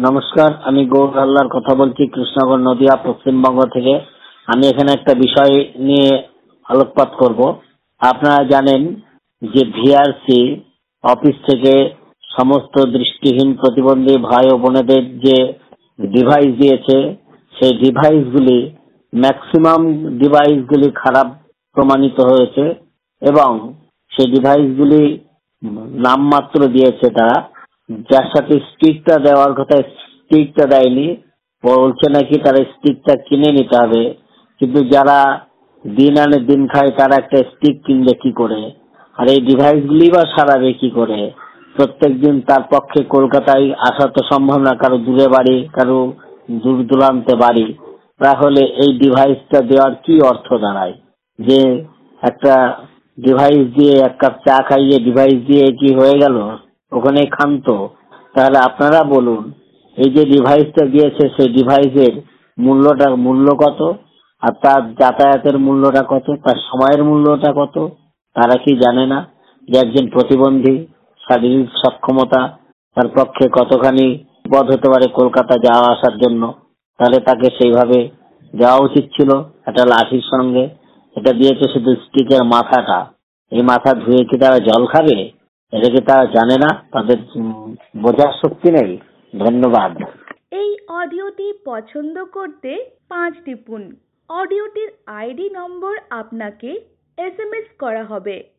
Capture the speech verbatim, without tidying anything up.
নমস্কার, আমি গৌর হালদার কথা বলছি কৃষ্ণনগর নদিয়া পশ্চিমবঙ্গ থেকে। আমি এখানে একটা বিষয় নিয়ে আলোকপাত করব। আপনারা জানেন যে ভিআরসি অফিস থেকে সমস্ত দৃষ্টিহীন প্রতিবন্ধী ভাই ও বোনেদের যে ডিভাইস দিয়েছে, সেই ডিভাইসগুলি ম্যাক্সিমাম ডিভাইসগুলি খারাপ প্রমাণিত হয়েছে এবং সেই ডিভাইসগুলি নামমাত্র দিয়েছে তারা, যার সাথে স্টিকটা দেওয়ার কথা স্টিকটা দেয়নি। বলছে নাকি তারা স্টিকটা কিনে নিতে হবে, কিন্তু যারা দিন আনে দিন খায় তারা একটা স্টিক কিনবে কি করে, আর এই ডিভাইসগুলি বা সারাবে কি করে? প্রত্যেক দিন তার পক্ষে কলকাতায় আসা তো সম্ভব না, কারো দূরে বাড়ি, কারো দূর দূরান্তে বাড়ি। তাহলে এই ডিভাইসটা দেওয়ার কি অর্থ দাঁড়ায়? যে একটা ডিভাইস দিয়ে এক কাপ চা খাইয়ে ডিভাইস দিয়ে কি হয়ে গেল? ওখানে ক্ষান্ত। তাহলে আপনারা বলুন, এই যে ডিভাইসটা দিয়েছে সেই ডিভাইসের মূল্যটা মূল্য কত, আর তার যাতায়াতের মূল্যটা কত, তার সময়ের মূল্যটা কত? তারা কি জানে না যে একজন প্রতিবন্ধী শারীরিক সক্ষমতা তার পক্ষে কতখানি পথ হতে পারে কলকাতা যাওয়া আসার জন্য? তাহলে তাকে সেইভাবে দেওয়া উচিত ছিল একটা লাঠির সঙ্গে। এটা দিয়েছে শুধু স্টিকের মাথাটা। এই মাথা ধুয়ে কি তারা জল খাবে? এটা কি তারা জানে না? তাদের বোঝার শক্তি নেই? ধন্যবাদ। এই অডিওটি পছন্দ করতে পাঁচ টিপুন। অডিওটির আইডি নম্বর আপনাকে এস এম এস করা হবে।